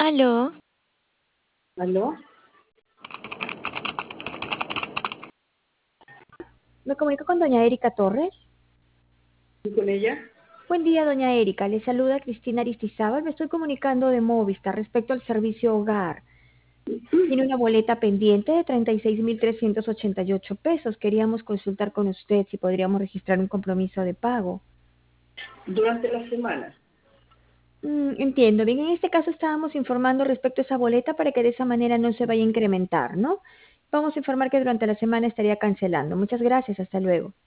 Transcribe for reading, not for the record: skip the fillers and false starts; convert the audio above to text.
Aló, ¿Aló? Me comunico con doña Erika Torres. ¿Y con ella? Buen día, doña Erika. Le saluda Cristina Aristizábal. Me estoy comunicando de Movistar respecto al servicio hogar. Tiene una boleta pendiente de 36.388 pesos. Queríamos consultar con usted si podríamos registrar un compromiso de pago. Durante la semana. Entiendo. Bien, en este caso estábamos informando respecto a esa boleta para que de esa manera no se vaya a incrementar, ¿no? Vamos a informar que durante la semana estaría cancelando. Muchas gracias. Hasta luego.